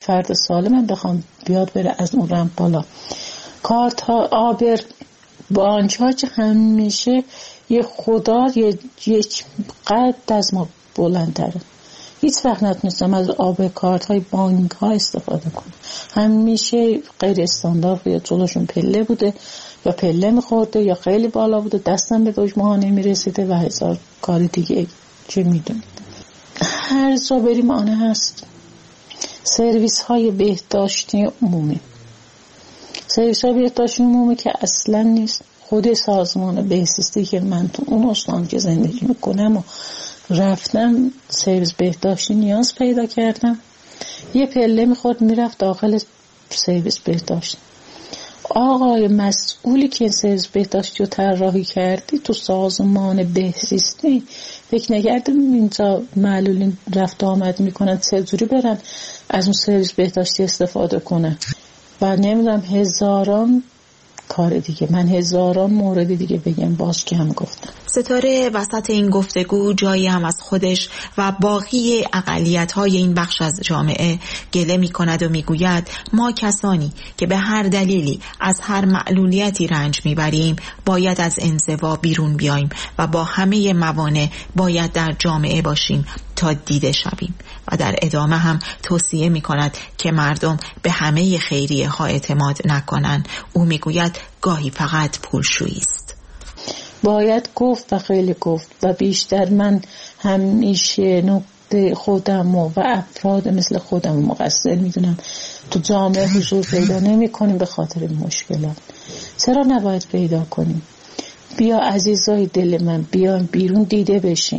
فرد سالم بخوام بیاد بره از اون رمپ بالا. کارت ها آبر بانچاج همیشه یه خدا یه قد از ما بلندتره. هیچ وقت نتونستم از آب کارت های بانک ها استفاده کنم. همیشه غیر استاندارد، یا جلوشون پله بوده یا پله میخورده یا خیلی بالا بوده، دستم به دجمه ها نمیرسیده و هزار کار دیگه چه میدونید. هر جا بریم آنه هست. سرویس های بهداشتی عمومی، سرویس های بهداشتی عمومی که اصلا نیست. خود سازمان بهزیستی که من تو اون استان که زندگی میکنم و رفتم سرویس بهداشتی نیاز پیدا کردم، یه پله میخورد میرفت داخل سرویس بهداشتی. آقای مسئولی که این سرویس بهداشتی رو طراحی کردی تو سازمان بهزیستی، فکر نکردم اینجا معلولین رفت آمد میکنن چجوری برن از اون سرویس بهداشتی استفاده کنن؟ و نمیدونم هزاران کار دیگه، من هزاران مورد دیگه بگم باز که هم گفتم. ستاره وسط این گفتگو جایی هم از خودش و باقی اقلیت‌های این بخش از جامعه گله می‌کند و می‌گوید ما کسانی که به هر دلیلی از هر معلولیتی رنج می‌بریم باید از انزوا بیرون بیاییم و با همه موانع باید در جامعه باشیم تا دیده شویم. و در ادامه هم توصیه می‌کند که مردم به همه خیریه ها اعتماد نکنند. او می‌گوید گاهی فقط پولشویی است. باید گفت و خیلی گفت و بیشتر من همیشه نقطه خودم و افراد مثل خودم مقصر میدونم. تو جامعه حضور پیدا نمی کنیم به خاطر مشکلات. چرا نباید پیدا کنیم؟ بیا عزیزای دل من، بیاین بیرون دیده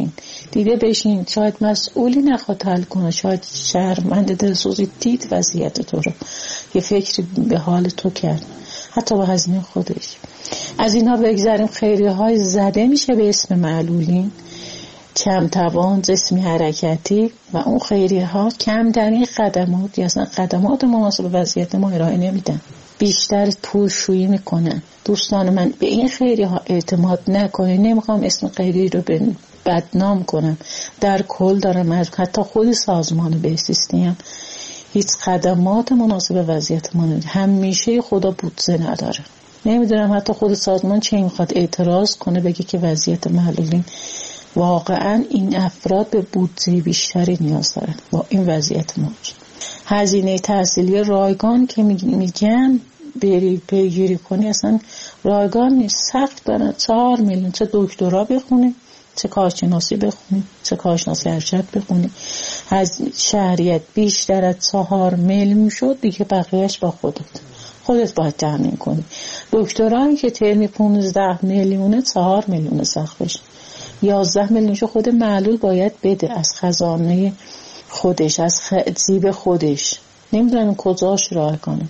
بشین. شاید مسئولی نخواد حل کنه، شاید شهروند دلسوزی دید وضعیت تو رو، یه فکری به حال تو کرد، حتی با هزینه خودش. از اینها بگذاریم. خیریه های زده میشه به اسم معلولین، کم توان، جسمی حرکتی، و اون خیریه ها کم ترین خدمات یا اصلا خدمات مناسب وضعیت ما ارائه نمیدن، بیشتر پولشویی میکنن. دوستان من به این خیریه ها اعتماد نکنید. نمیخوام اسم خیریه رو بدنام کنم، در کل دارم حتی خود سازمان بهزیستی هم هیچ خدمات مناسب وضعیت ما نداره. همیشه خدا بودجه نداره. نمیدونم حتی خود سازمان چه میخواد اعتراض کنه بگه که وضعیت معلولین واقعا این افراد به بودجه بیشتری نیاز دارن با این وضعیت موجود. هزینه تحصیلی رایگان که میگن بری پیگیری کنی اصلا رایگان نیست، سخت دارن. 4 میلیون چه دکترا بخونی، چه کارشناسی بخونی، چه کارشناسی ارشد بخونی، از شهریت بیشتر از 4 میلیون شد دیگه، بقیهش با خودت باید تامین کنی. دکترایی که ترمی 15 میلیونه 4 میلیون سقفش، 11 میلیونشو خود معلول باید بده از خزانه خودش، از جیب خودش. نمیدونم کجاش راه کنه.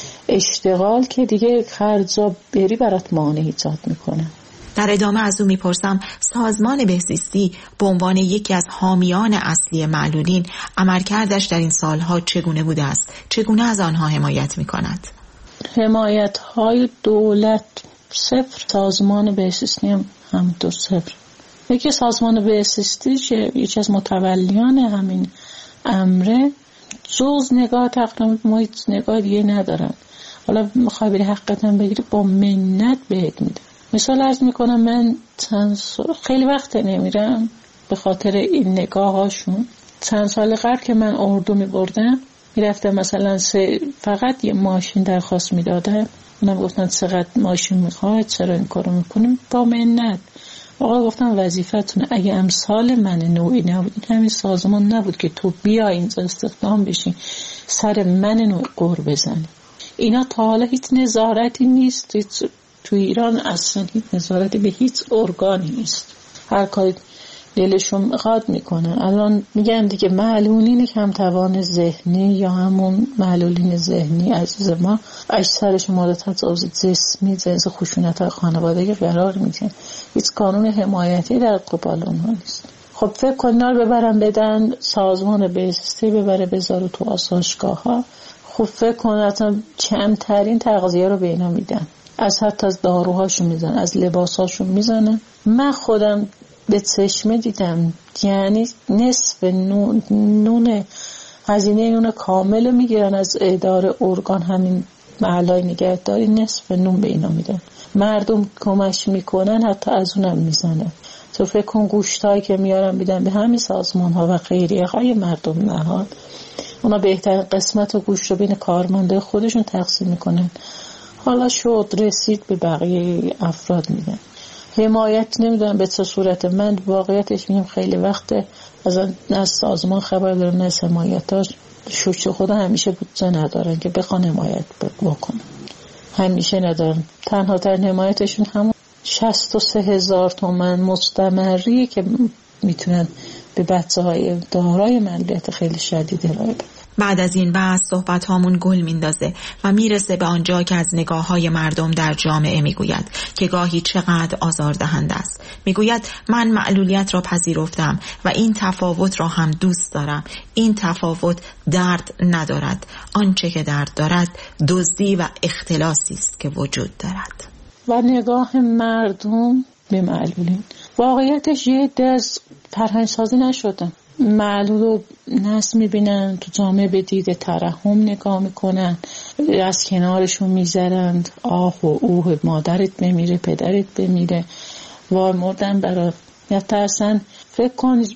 اشتغال که دیگه هر جا بری برات مانع ایجاد میکنه. در ادامه از او میپرسم سازمان بهزیستی به عنوان یکی از حامیان اصلی معلولین عملکردش در این سالها چگونه بوده است؟ چگونه از آنها حمایت میکند؟ حمایت های دولت 0، سازمان بهزیستی هم 2-0. یکی سازمان بهزیستی که یکی از متولیان همین امره جز نگاه تقریبا ما هیچ نگاه دیگه ندارن. حالا میخوای بری حقیقتا بگیری با منت بهت میده. مثال عرض میکنم من خیلی وقت نمیرم به خاطر این نگاه هاشون. چند سال قبل که من اردو میبردم میرفتم مثلا فقط یه ماشین درخواست میدادم، اونم گفتن چقدر ماشین میخواد، چرا این کارو میکنیم؟ با منت. آقا گفتم وظیفتونه. اگه امثال من نوعی نبود، این همین سازمان نبود که تو بیا اینجا استخدام بشین سر من نوع قور بزنی. اینا تا حالا هیچ نظارتی نیست. تو ایران اصلا هیچ نظارتی به هیچ ارگانی نیست. هر کاری دلشون میخواد میکنن. الان میگن دیگه معلولین کم توان ذهنی یا همون معلولین ذهنی عزیز ما اکثرشون مورد تجاوز جسمی، جنس خشونت خانوادگی قرار میدن. هیچ قانون حمایتی در قبال اونها نیست. خب فکر کن اینا رو ببرن بدن سازمان بهزیستی، ببره بذاره تو آسایشگاه ها. خب فکر کن اصلا کمترین تغذیه رو به اینا میدن، از حتی از داروهاشون میزنن، از لباساشون میزنن. من خودم به چشمه دیدم، یعنی نصف نون هزینه اون کامل میگیرن از اداره ارگان، همین محلای نگهداری نصف نون به اینا میدن. مردم کمک میکنن حتی از اونم میزنن. تو فکر کن گوشتایی که میارن میدن به همین سازمان ها و خیریه های مردم نهاد، اونا بهترین قسمت و گوشت رو بین کارمنده خودشون تقسیم میکنن. حالا شد رسید به بقیه افراد میدن. حمایت نمیدونم به چه صورت. من واقعیتش میگم خیلی وقته از سازمان خبر دارم، از حمایتاش شوچه خدا همیشه بودجه ندارن که بخوان حمایت بکنن، همیشه ندارن. تنها ترین حمایتشون همون 63,000 تومان مستمریه که میتونن به بچه‌های دارای معلولیت خیلی شدید ارائه بدن. بعد از این بحث صحبت هامون گل میندازه و میرسه به آنجا که از نگاه های مردم در جامعه میگوید که گاهی چقدر آزاردهنده است. میگوید من معلولیت را پذیرفتم و این تفاوت را هم دوست دارم. این تفاوت درد ندارد. آنچه که درد دارد دزدی و اختلاسی است که وجود دارد. و نگاه مردم به معلولین واقعیتش یه دست فرهنگ سازی نشدن. معلول رو نسل میبینن تو جامعه، به دید ترحم نگاه میکنن، از کنارشون میذارند. آه و اوه مادرت بمیره، پدرت بمیره، وای مردن برات. یا ترسن فکر کنی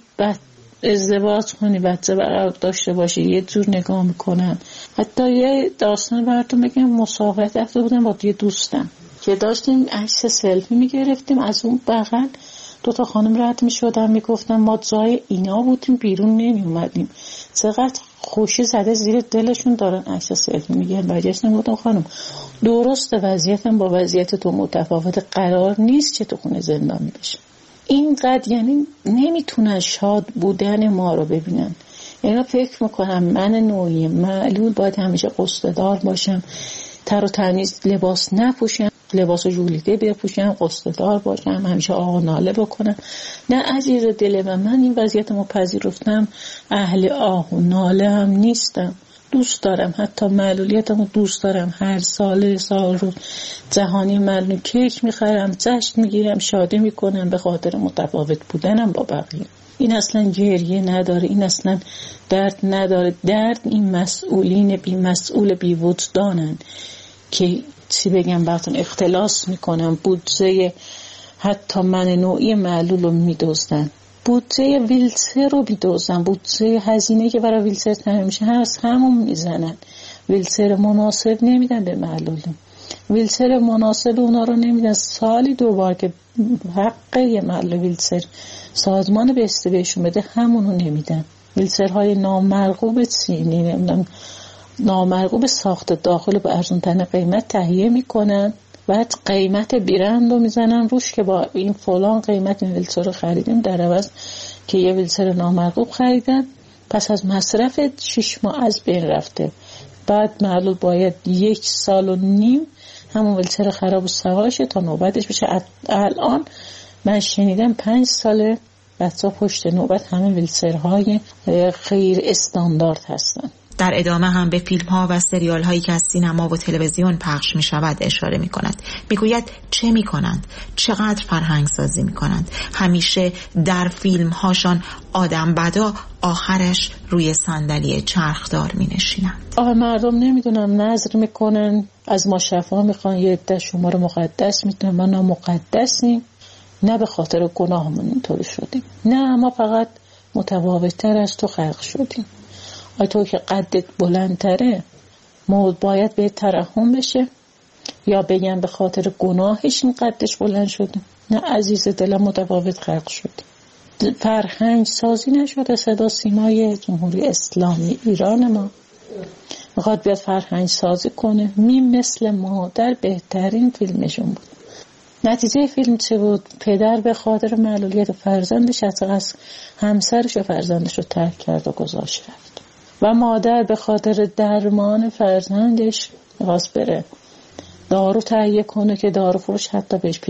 ازدواج کنی بچه برات داشته باشی، یه جور نگاه میکنن. حتی یه داستان براتون بگم، مسافرت رفته بودم با یه دوستم که داشتیم عکس سلفی میگرفتیم، از اون بغل 2 خانم رد میشدن میگفتن ما جای اینا بودیم بیرون نمی اومدیم. چقدر خوشی زده زیر دلشون دارن عکس سلفی میگیرن. برگشتم گفتم خانم درسته وضعیتم با وضعیت تو متفاوت، قرار نیست که تو خونه زندانی بشه. اینقدر یعنی نمیتونن شاد بودن ما رو ببینن. یعنی فکر میکنم من نوعی معلول باید همیشه قصددار باشم، تر و تمیز لباس نپوشم، لباس ژولیده بپوشم، قصددار باشم، همیشه آه ناله بکنم. نه عزیز دل من این وضعیتمو پذیرفتم، اهل آه و ناله هم نیستم. دوست دارم، حتی معلولیتمو دوست دارم. هر سال روز جهانی معلول کیک میخرم، جشن میگیرم، شادی میکنم به خاطر متفاوت بودنم با بقیه. این اصلا گریه نداره، این اصلا درد نداره. درد این مسئولین بی مسئول بی وجدانن که چی بگم براتون، اختلاس میکنن، بودجه حتی من نوعی معلول رو میدوزدن، بودجه ویلچر رو میدوزدن، بودجه هزینه که برای ویلچر تامین میشه همون میزنن. ویلچر مناسب نمیدن به معلولین، ویلچر مناسب اونا رو نمیدن. سالی 2 بار که حق یه معلول ویلچر سازمان بسته بهشون بده همونو نمیدن. ویلچرهای نامرغوب چینی نمیدونم نامرغوب ساخت داخل با ارزونترین قیمت تهیه میکنن، بعد قیمت بیرند رو میزنن روش که با این فلان قیمت این ویلچر رو خریدیم، در عوض که یه ویلچر نامرغوب خریدن پس از مصرف 6 ماه از بین رفته. بعد معلول باید 1.5 سال همون ویلچر خراب و سواشه تا نوبتش بشه. الان من شنیدم 5 ساله بچه پشت نوبت همه ویلچرهای غیر استاندارد هستن. در ادامه هم به فیلم ها و سریال هایی که از سینما و تلویزیون پخش می شود اشاره می کند. می گوید چه می کنند؟ چقدر فرهنگ سازی می کنند؟ همیشه در فیلم هاشان آدم بدا آخرش روی صندلی چرخدار می نشینند. مردم نمیدونم نظر می کنن، از ما شفا می خوان، یه عده شما رو مقدس می دونن، ما نامقدسیم، نه به خاطر گناهمون اینطوری شدیم، نه ما فقط متفاوت‌تر از تو خلق شدیم. تو که قدت بلندتره باید به ترحم بشه، یا بگم به خاطر گناهش این قدش بلند شده؟ نه عزیز دلم، متفاوت خلق شد. فرهنگ سازی نشده. صدا سیمای جمهوری اسلامی ایران ما میخواد بیاد فرهنگ سازی کنه. میم مثل مادر بهترین فیلمشون بود. نتیجه فیلم چه بود؟ پدر به خاطر معلولیت فرزندش از همسرش و فرزندش رو ترک کرد و گذاشت رفت، و مادر به خاطر درمان فرزندش می‌خواست بره دارو تهیه کنه که دارو فروش حتی بهش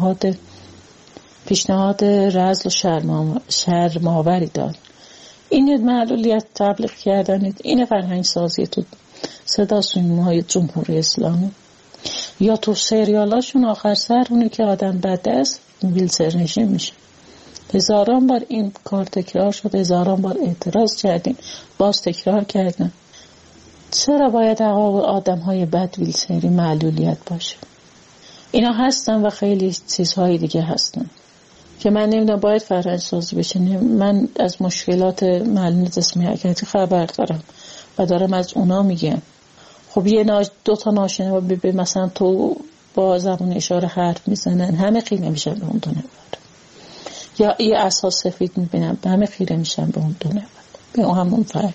پیشنهاد رذل و شرم‌آوری داد. این معلولیت تبلیغ کردن، این فرهنگ سازی تو صدا سیمای جمهوری اسلامی. یا تو سریالاشون آخر سر اونی که آدم بده است ویلچر نشین میشه. هزاران بار این کار تکرار شد، هزاران بار اعتراض کردیم، باز تکرار کردم. چرا باید آدم‌های بد ویلچری معلولیت باشه؟ اینا هستن و خیلی چیزهای دیگه هستن که من نمیدونم باید فرهنگ سازی بشه. من از مشکلات معلول جسمی حرکتی خبر دارم و دارم از اونا میگم. خب دو تا ناشنوا مثلا تو با زبون اشاره حرف میزنن، همه خیره میشن به اون دو نفر. یا یه اساس سفید میبینم، همه خیره میشن به اون دو نفر، به اون همون فرد.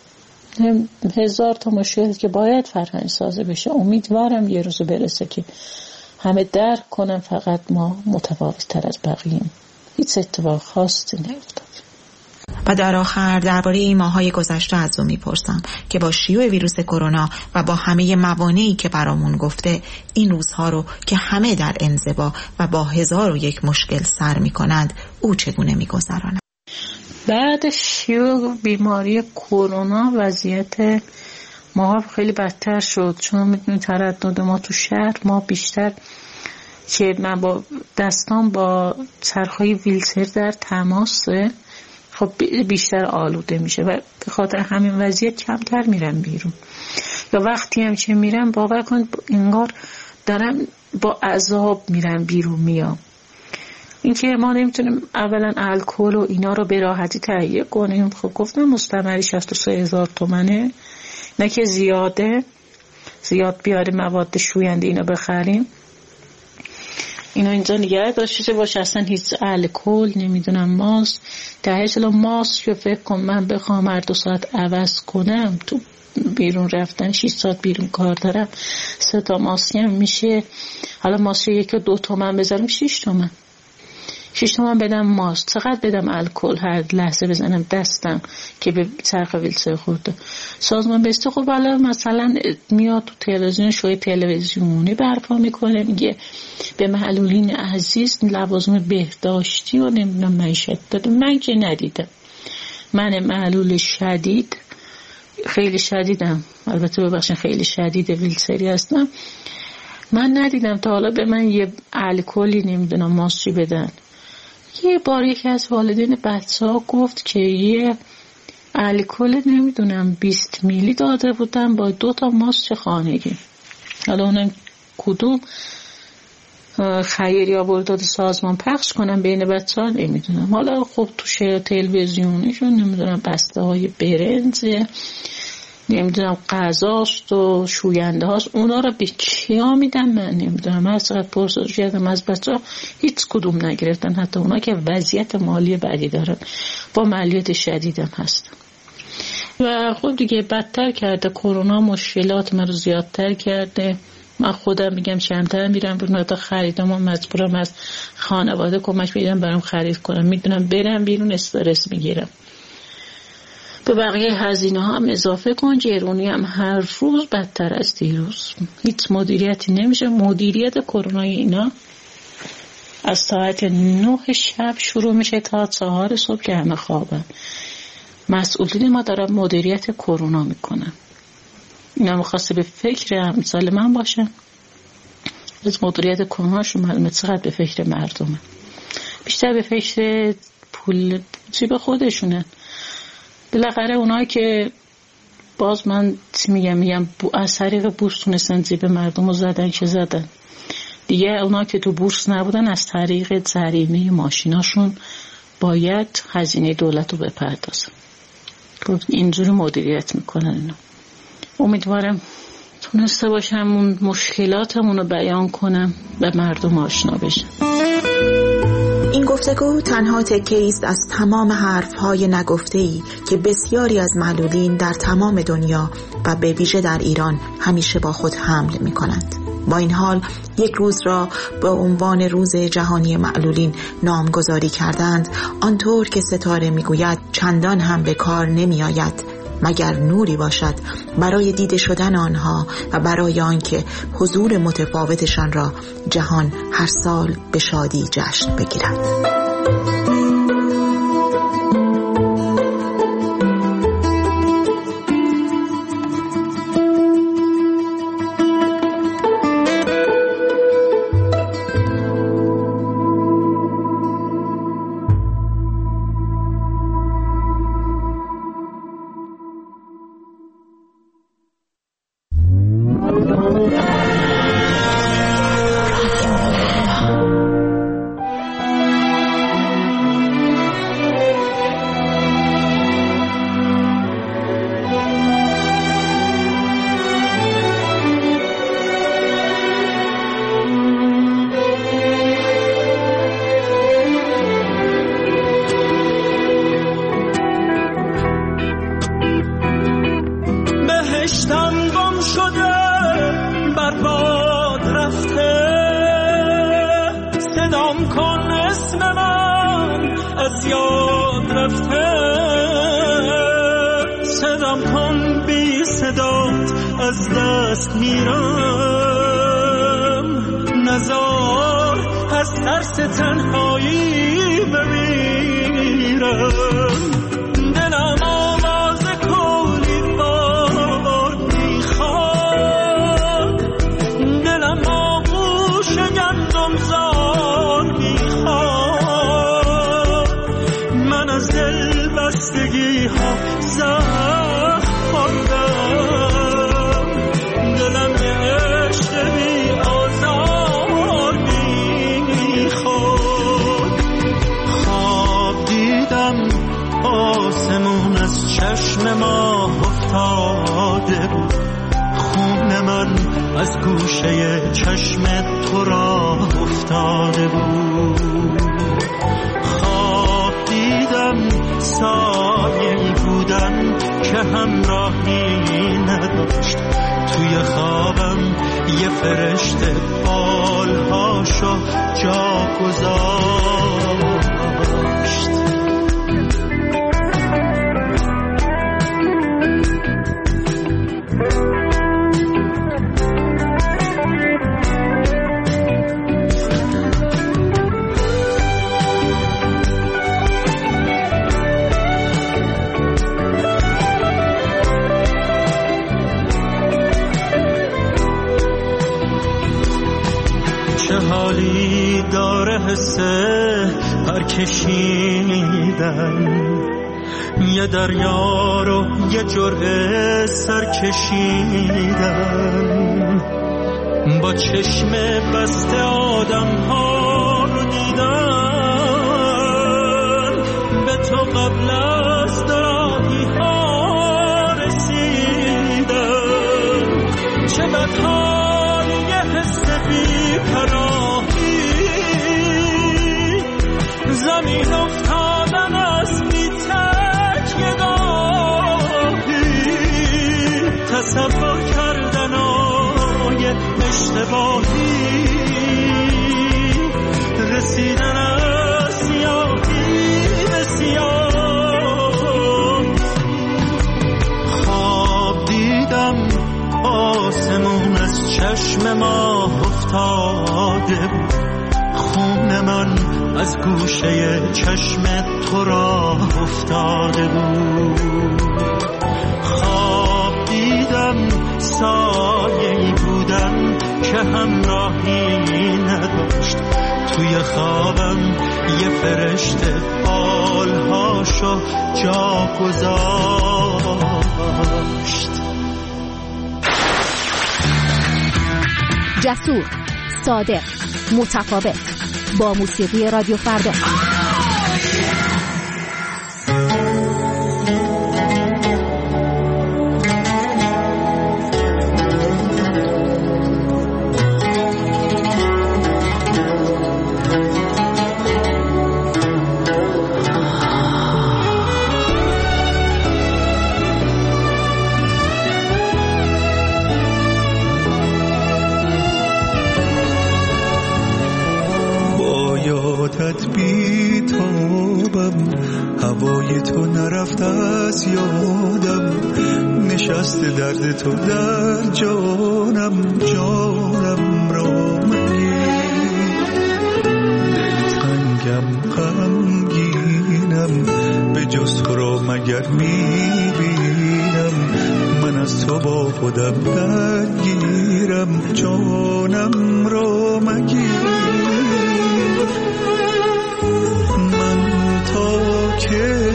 هزار تا مشکل که باید فرهنگ سازی بشه. امیدوارم یه روز برسه که همه درک کنن فقط ما متفاوت تر از بقیه‌ایم. هیچ اتفاق خاصی نیفتاد. و در آخر درباره این ماهای گذشته از او میپرسم که با شیوع ویروس کرونا و با همه موانعی که برامون گفته، این روزها رو که همه در انزوا و با 1001 مشکل سر میکنند، او چگونه میگذراند؟ بعد شیوع بیماری کرونا وضعیت ما خیلی بدتر شد، چون میدونید تردد ما تو شهر، ما بیشتر که من با دستان با چرخهای ویلچر در تماسه، خب بیشتر آلوده میشه و به خاطر همین وضعیت کمتر میرم بیرون. یا وقتی هم که میرم باور کن انگار دارم با عذاب میرم بیرون میام. این که ما نمیتونیم اولا الکل و اینا رو به راحتی تهیه کنیم. خب گفتم مستمری 63,000 تومنه، نه که زیاد بیاره مواد شوینده اینا بخریم. اینا اینجا نگه داشته باشه، اصلا هیچ الکل نمیدونم ماست 10 ماست. فکر کن من بخوام هر 2 ساعت عوض کنم، تو بیرون رفتن 6 ساعت بیرون کار دارم، 3 تا ماسی هم میشه. حالا ماسی 1 و 2 تومن بذارم 6 تومن 6 تومن بدم ماست. چقدر بدم الکل هر لحظه بزنم دستم که به چرخ ویلچر خورده. سازمان بهداشت خب حالا مثلا میاد تو تلویزیون، شوی تلویزیونی برپا میکنه، میگه به معلولین عزیز لوازم بهداشتی و نمیدونم معیشت داده. من که ندیدم. من معلول شدید، خیلی شدیدم، البته ببخشید خیلی شدید ویلچری هستم، من ندیدم تا حالا به من یه الکلی نمیدونم ماسی بدن. یه بار یکی از والدین بچه ها گفت که یه الکل نمیدونم 20 میلی داده بودن با 2 تا ماست خانگی. حالا اونم کدوم خیریه آورده سازمان پخش کنم بین بچه ها نمیدونم. حالا خب تو شیر تلویزیونیشون نمیدونم بسته های برنج نمیدونم غذاست و شوینده هاست، اونا رو به کیا میدن من نمیدونم. من از قد پرسش کردم از بچه ها، هیچ کدوم نگرفتن، حتی اونا که وضعیت مالی بدی دارن، با معلولیت شدیدم هستن. و خب دیگه بدتر کرده کرونا، مشکلات من رو زیادتر کرده. من خودم میگم کمتر میرم بیرون، حتی خریدم و مجبورم از خانواده کمک میدم برام خرید کنم. میدونم برم بیرون استرس میگیرم. به بقیه هزینه ها هم اضافه کن، جرونی هم هر روز بدتر از دیروز. هیچ مدیریتی نمیشه. مدیریت کرونا اینا از ساعت 9 شب شروع میشه تا 4 صبح که همه خوابن. مسئولین ما دارن مدیریت کرونا میکنن. اینا میخواسته به فکر امثال من باشن. از مدیریت کروناشون معلومه چقدر به فکر مردمه. بیشتر به فکر پول جیب خودشونن. بالاخره اونایی که باز من میگم از طریق بورس تونستن جیب مردم رو زدن که زدن دیگه. اونایی که تو بورس نبودن از طریق جریمه ماشیناشون باید هزینه دولت رو بپردازن. اینجوری مدیریت میکنن اینا. امیدوارم تونسته باشم اون مشکلاتمون رو بیان کنم و مردم آشنا بشن. این گفتگو تنها تکه‌ای است از تمام حرف‌های نگفته‌ای که بسیاری از معلولین در تمام دنیا و به ویژه در ایران همیشه با خود حمل می‌کنند. با این حال یک روز را به عنوان روز جهانی معلولین نامگذاری کردند، آنطور که ستاره می‌گوید چندان هم به کار نمی‌آید مگر نوری باشد برای دیده شدن آنها و برای آنکه حضور متفاوتشان را جهان هر سال به شادی جشن بگیرد. دلم گم شده برباد رفته، صدام کن اسم من از یاد رفته، صدام کن بی صدات از دست میرم، نزار از ترس تنهایی بمیرم، دلم آواز کولی باد میخواد، دلم آغوش گندم زار میخواد، من از دل بستگی ها زخم خوردم، دلم یه عشق بی آزار میخواد. خواب دیدم آسمون از چشم ماه افتاده بود، خون من از گوشه چشم تو را افتاده بود، خواب دیدم سایه‌ای بودن که همراهی نداشت، توی خوابم یه فرشته بالهاشو جا گذاشت. حالی داره حسه پرکشیدن، یه دریا رو یه جرعه سر کشیدن، با چشم بسته آدم ها رو دیدن، به تو قبل از دراهی ها رسیدن، چه بدحال یه حس بی پراهی، زمین افتادن از بی تکیه گاهی، تصور کردن آی اشتباهی، رسیدن از سیاهی به سیاه. خواب دیدم آسمون از چشم ماه افتاده بود، خون من از گوشه چشم تو را افتاده بود، خواب دیدم سایه‌ای بودن که همراهی نداشت، توی خوابم یه فرشته بالهاشو جا گذاشت. جسور، صادق، متفاوت، با موسیقی رادیو فردا. هوای تو نرفت از یادم، نشست درد تو در جانم، جانم را مگیر، دلتنگم غمگینم، به جز تو را مگر میبینم، من از تو با خودم درگیرم، جانم را مگیر. که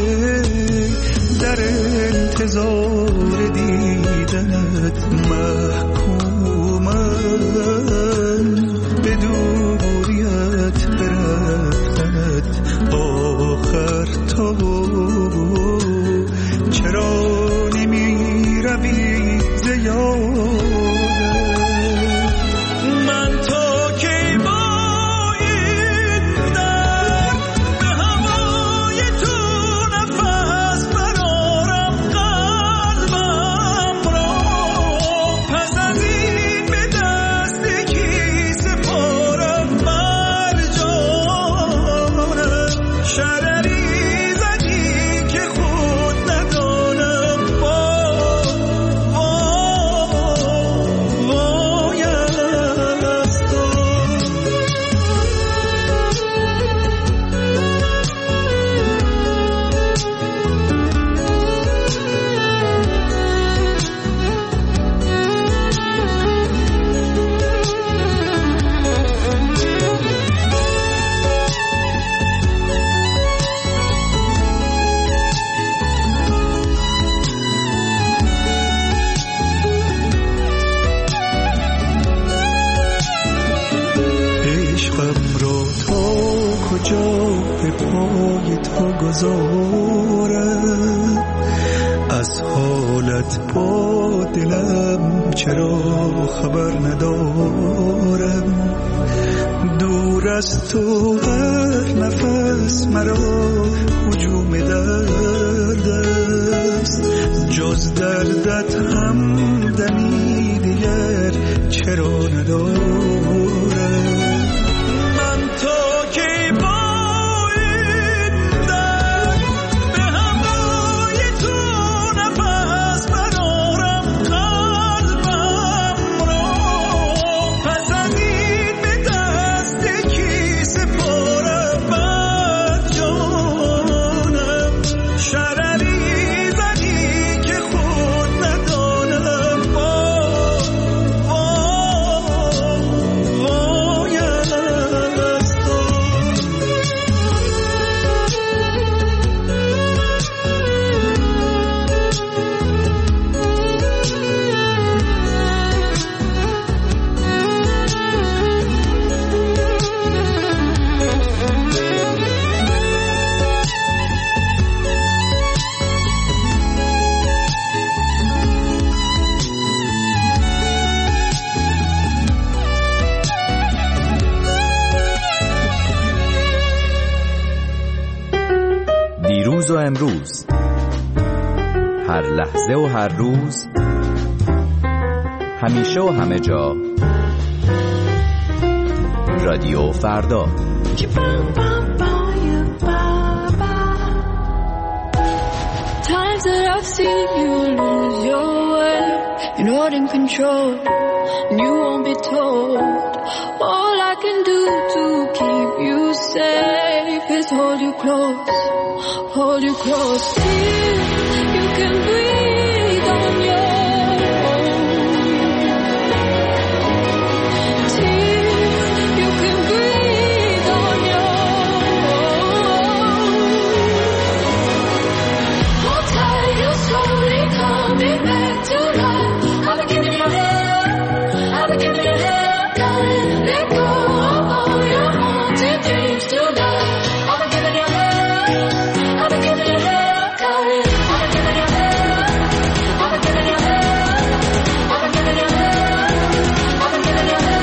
در انتظار دیدنت محکومم، به دوریت برفتنت آخر تو چرا نمی روی ز یادم. من تو که برای تو گذارم، از حالت با دلم چرا خبر ندارم. دور از تو هر نفس مرا هجوم درد است، جز دردت هم دمی دیگر چرا ندارم. من تا کی با این درد به هوای تو نفس برارم قلبم را، پس از این به دست کی سپارم بر جانم. شرری زدی که خود ندانم، وای از تو. دیروز و امروز، هر لحظه و هر روز، همیشه و همه جا، رادیو فردا. Times that I've seen you lose your way, you're not in control, and you won't be told. All I can do to keep you safe is hold you close till you can breathe on your own, till you can breathe on your own. Hold tight, you're slowly coming back to life. I've been giving you hell, I've been giving you hell, darling. Let go of all your haunted dreams tonight. I've been giving you hell, I've been giving you hell, darling. I've been giving you hell, I've been giving you hell, I've been giving you hell, I've been giving you hell.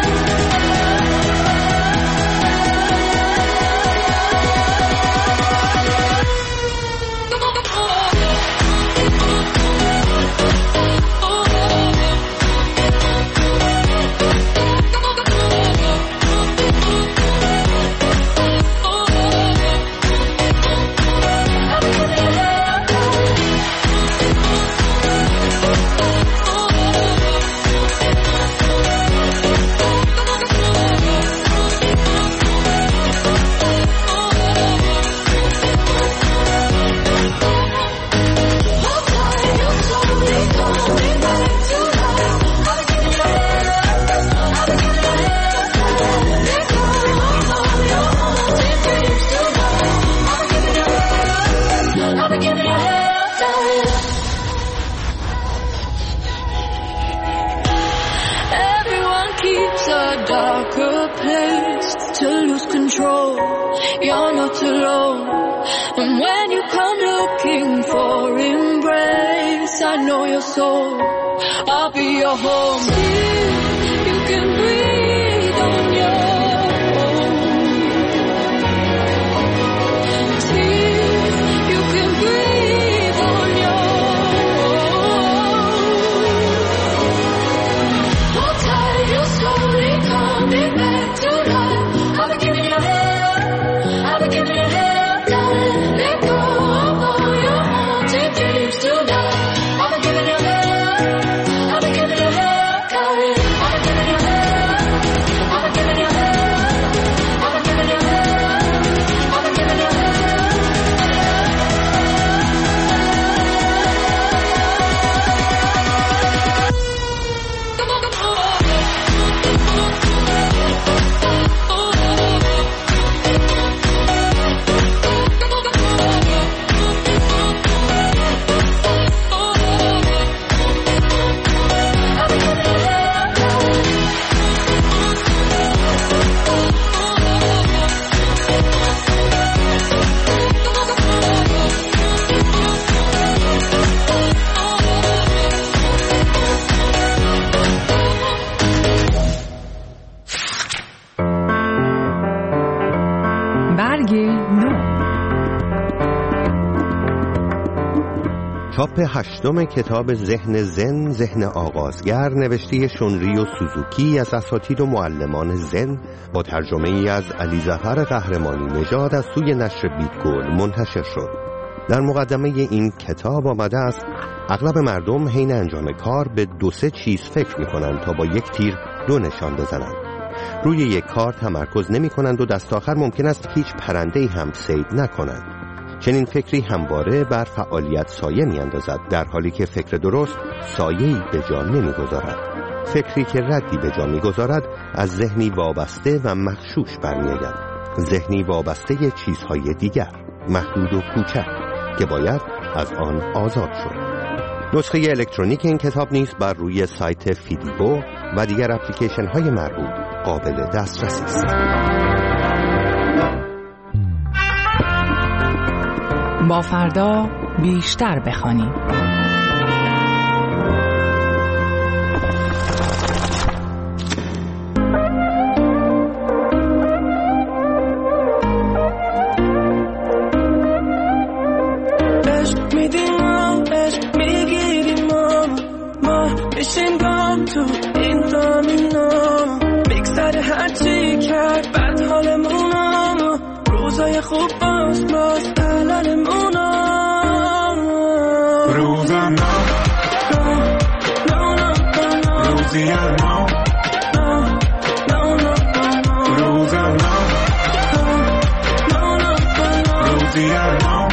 Everyone keeps a darker place to lose control. You're not alone. And when you come looking for embrace, I know your soul. I'll be your home. Till you can breathe on your own. Till you can breathe on your own. Hold tight, you're slowly coming back to life. I've been giving you hell, I've been giving you hell, darling. Let go of all your haunted dreams tonight. I've been giving you hell, I've been giving you hell, darling. چاپ 8 کتاب ذهن زن، ذهن آغازگر، نوشته شونریو سوزوکی از اساتید و معلمان زن با ترجمه ای از علی ظفر قهرمانی نژاد از سوی نشر بیتگل منتشر شد. در مقدمه این کتاب آمده است اغلب مردم حین انجام کار به 2-3 چیز فکر می کنند تا با یک تیر 2 نشان بزنند. روی یک کار تمرکز نمی کنند و دست آخر ممکن است هیچ پرنده‌ای هم صید نکنند. چنین فکری همواره بر فعالیت سایه می اندازد، در حالی که فکر درست سایه‌ای به جا نمی گذارد. فکری که ردی به جا می گذارد از ذهنی وابسته و مغشوش برمی آید. ذهنی وابسته چیزهای دیگر، محدود و کوچک که باید از آن آزاد شد. نسخه الکترونیک این کتاب نیز بر روی سایت فیدیبو و دیگر اپلیکیشن های مربوط قابل دسترسی است. با فردا بیشتر بخوانیم. بشین گام تو این دامینا میگذره هرچی کرد بد حالمونم روزای خوب باز علالمونم روزم روزی ما روزم روزی ما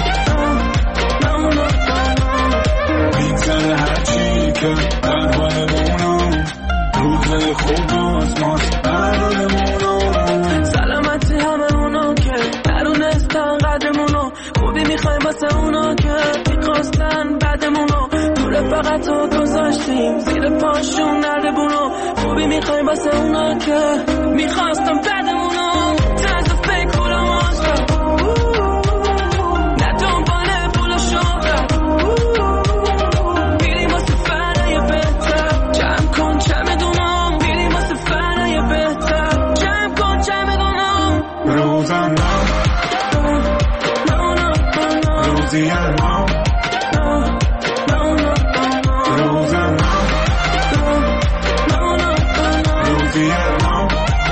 میگذره هرچی کرد بد حالمونم روزای خوب باز علالمونم سلامتی همه اونا که درونستن قدرمونو خوبی میخوایم واسه اونا که میخواستن بعدمونو دور فقط رو گذاشتیم زیر پاشون نردبونو خوبی میخوایم واسه اونا که میخواستن بعدمونو طرز فکر و ماجرا نه دنبال پول و شهرت میریم واسه فرای بهتر جمع کن چمدونم میریم واسه فرای بهتر جمع کن چمدونم روزم روزی ما روزم روزی ما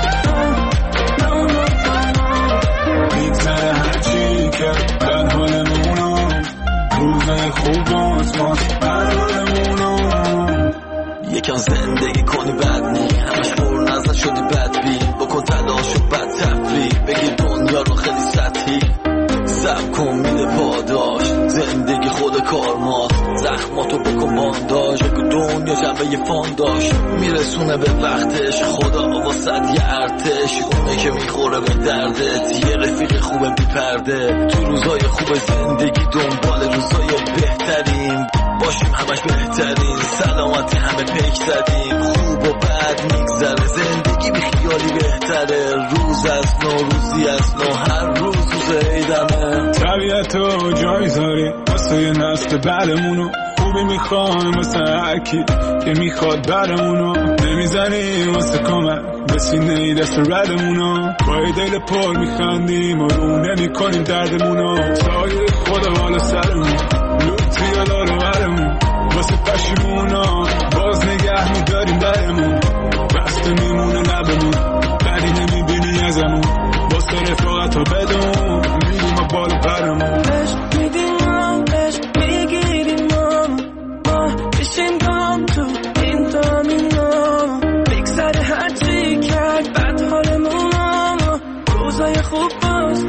میگذره هرچی که بد حالمونم روزای خوب باز حالمونم یکم زندگی کنی بد نی همش پر نزد شدی بدبین بکن تلاش و بد تفریح بگی دنیا رو خیلی سطحی سب کن میده پاداش زندگی خود کارماست زخماتو بکن بانداش بگو دنیا جنبه فانداش میرسونه به وقتش خدا واسد یه ارتش اونه که میخوره به دردت یه رفیق خوبه بیپرده تو روزای خوب زندگی دنبال روزای بهترین باشیم همش بهترین سلامتی همه پیک زدیم خوب و بد میگذره زندگی بی خیالی بهتره روز از نو روزی از نو هر روز عیدمه طبیعتو جا میذاری واسه یه نسل بعدمونو خوبی میخوایم واسه هرکی که میخواد برمونو نمیزنیم واسه کمک به سینه دست ردمونو با یه دل پر میخندیم و رو نمیکنیم دردمونو سایه خدا بالا سرمون لوتی یا دارو برمون واسه پشیمونا باز نگه میداریم درمون بسته میمونه لبمون بدی نمیبینی ازمون واسه رفاقت رو بدون میریم و بالا پرمون عشق میدیم عشق میگیریم ما بشین گام تو این دامینا میگذره هرچی کرد بد حالمونم روزای خوب باز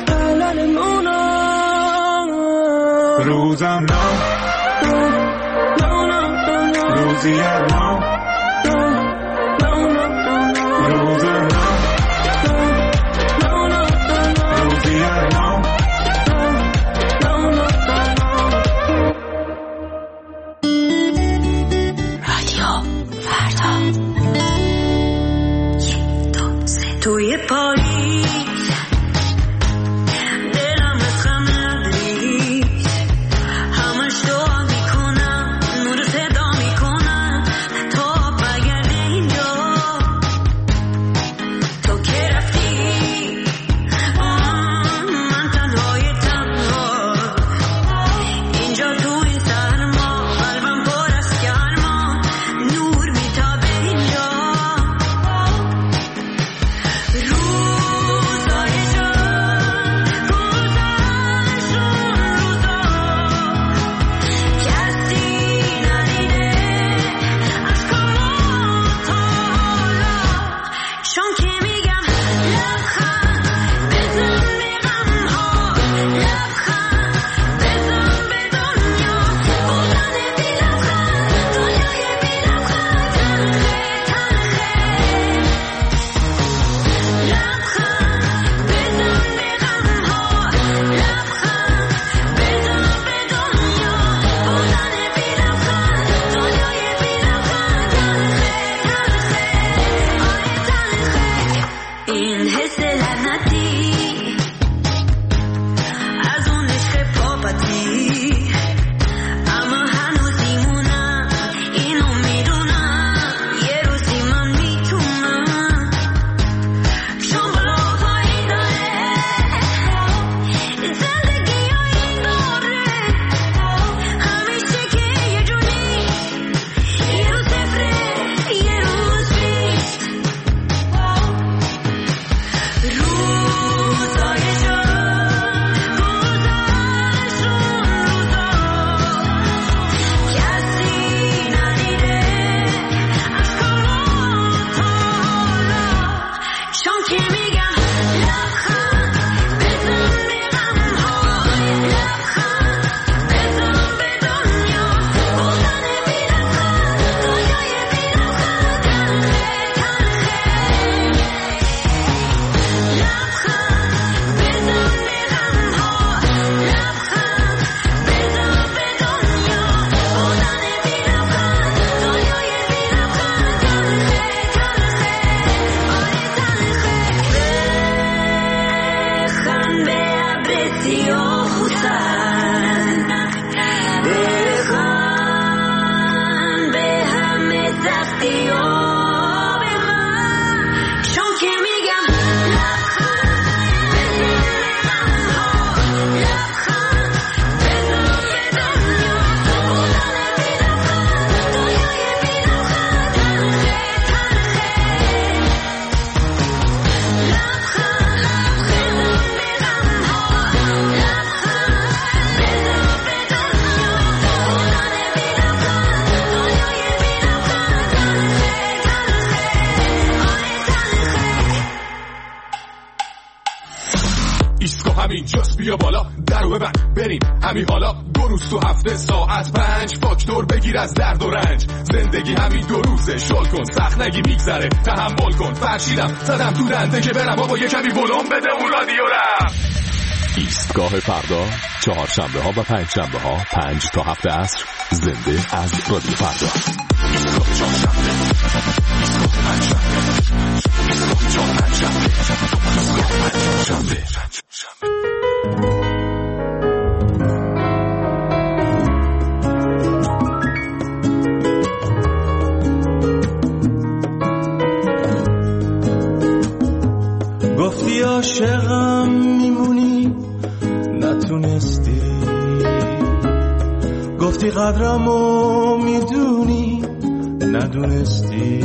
حلالمونم روزم روزی ما روزم روزی ما رادیو فردا توی پاریس دلم از خمه ریز همش دعا میکنم نور صدا میکنم تا اینجاست بیا بالا درو ببند بریم همین حالا 2 روز تو هفته ساعت 5 فاکتور بگیر از درد و رنج زندگی همین 2 روزه شل کن سخت نگی میگذره تحمل کن فرشیدم زدم تو دنده که برم بابا یه کمی ولوم بده اون رادیو رم ایستگاه فردا 4 شنبه ها و 5 شنبه ها 5 تا 7 عصر زنده از رادیو فردا ایستگاه 4 شنبه ایستگاه 5 شنبه ایستگاه 4 5 شنبه ایستگاه 5 شنبه گفتی عاشقم میمونی نتونستی گفتی قدرمو میدونی ندونستی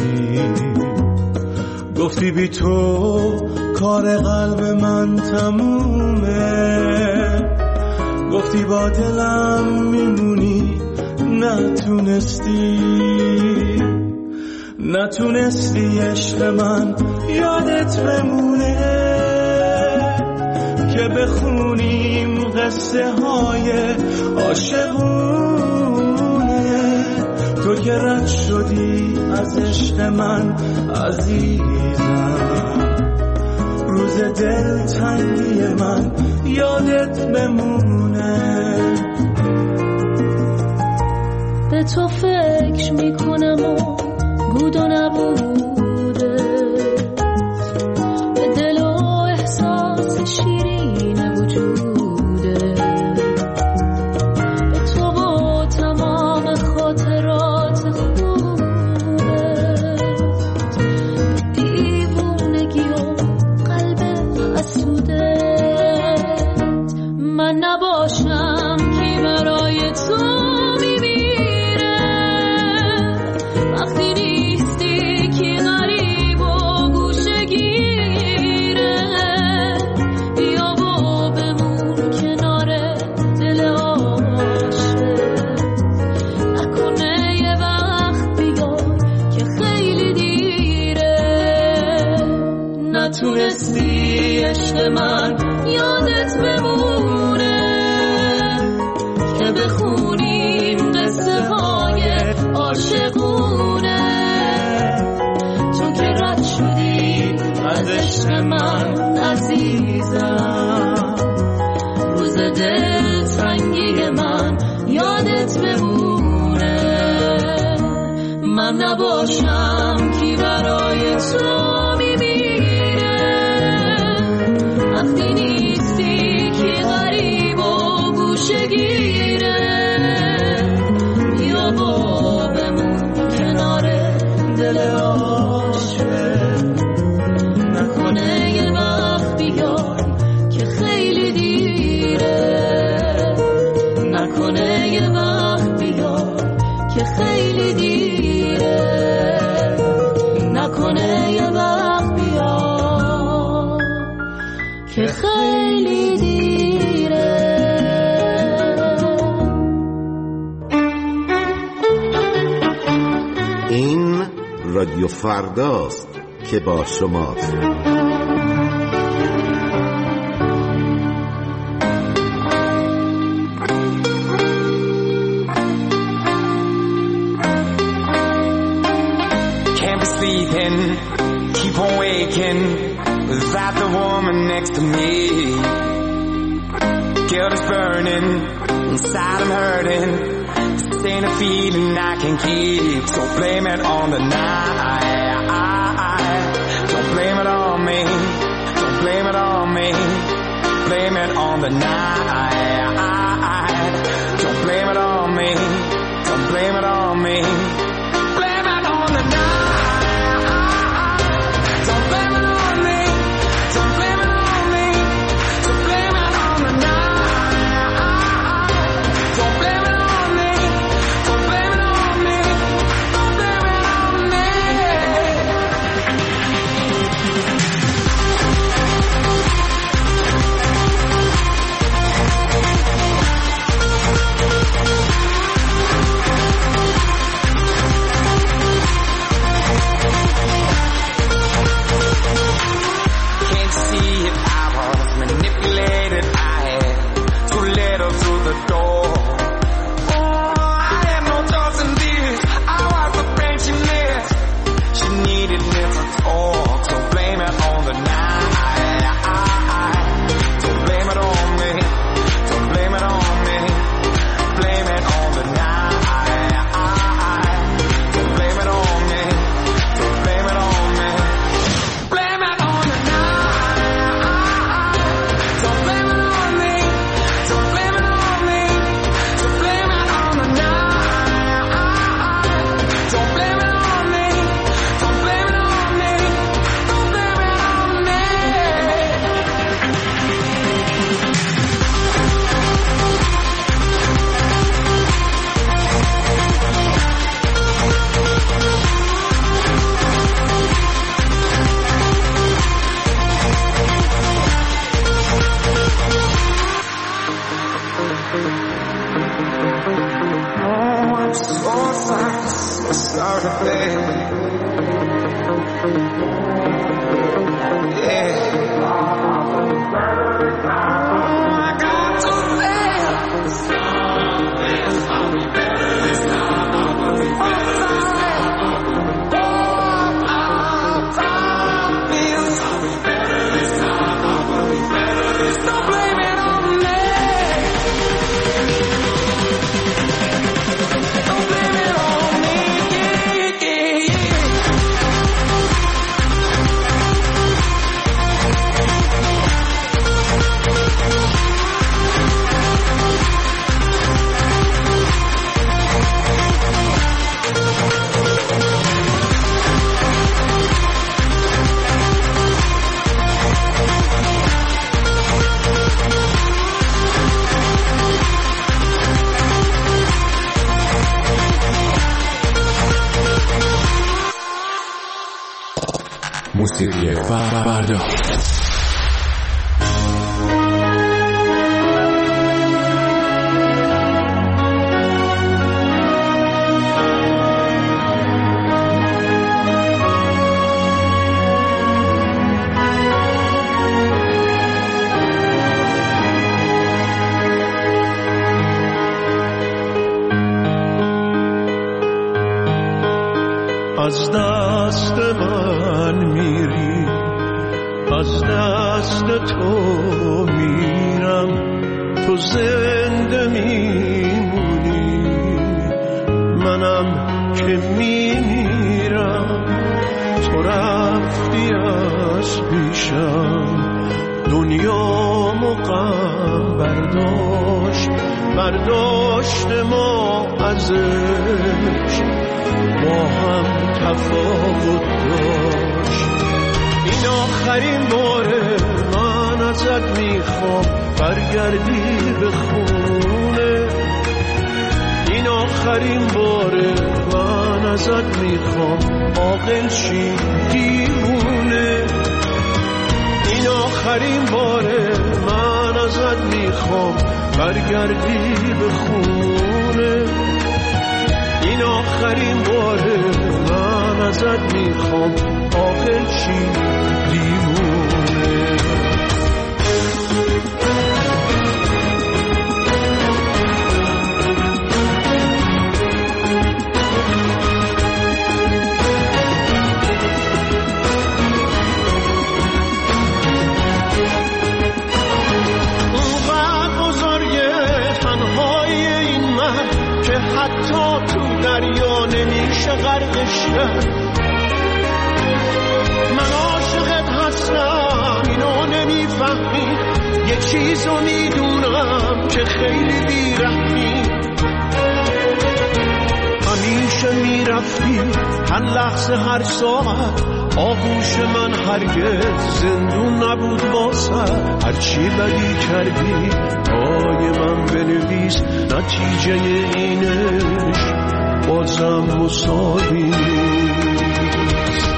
گفتی بی تو کار قلب من تمومه گفتی با دلم میمونی نتونستی عشق من یادت بمونه که بخونیم قصه های عاشقونه تو که رد شدی از عشق من عزیزم روز دلتنگی من یادت بمونه به تو فکر میکنم و بود و نبوده به دل و احساس شیرین وجوده به تو و تمام خاطرات خوبه دیوونگی و قلب حسوده من نباشم کی برای تو نتونستی عشق من یادت بمونه که بخونیم قصه های عاشقونه تو که رد شدی از عشق من عزیزم روز دل تنگی من یادت بمونه من نباشم کی برای تو وقتی نیستی که غریب و گوشگیره بیا با بمون کنار دل عاشق نکنه یه وقت بیای که خیلی دیره نکنه یه وقت بیای که خیلی دیره نکنه یه وقت بیای که خیلی دیره این رادیو فرداست که با شماست Can't be sleeping, keep on waking without the woman next to me. Guilt is burning, inside I'm hurting. This ain't a feeling I can keep, so blame it on the night. Don't blame it on me, don't blame it on me. Blame it on the night. Don't blame it on me, don't blame it on me. Blame it on the night. موسیقی فردا. از دست من میری، از دست تو میرم، تو زنده میمونی، منم که میمیرم. تو رفتی از پیشم، دنیامو غم برداشت ما ازش، با هم تفاوت داشت. این آخرین باره من ازت میخوام برگردی به خونه. این آخرین باره من ازت میخوام عاقل شی دیوونه. این آخرین باره من ازت میخوام برگردی به خونه. این آخرین باره من ازت میخوام عاقل شی دیوونه. اونقدر بزرگه تنهای این من که حتی تو دریا نمیشه غرقش کرد. من عاشقت هستم اینو نمیفهمی، یه چیزو میدونم که خیلی بیرحمی. همیشه میرفتی هر لحظه هر ساعت، آغوش من هرگز زندون نبود واسه. هرچی بدی کردی پای من بنویس، نتیجه اینش بازم مساوی نیست.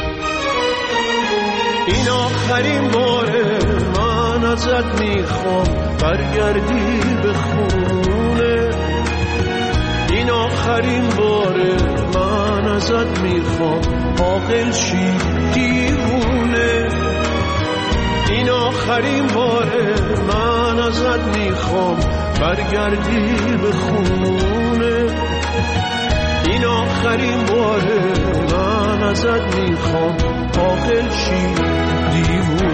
این آخرین باره من ازت میخوام برگردی به خونه. این آخرین باره من ازت میخوام عاقل شی دیوونه. این آخرین باره من ازت میخوام برگردی به خونه. این آخرین باره من ازت میخوام عاقل شی دیوونه.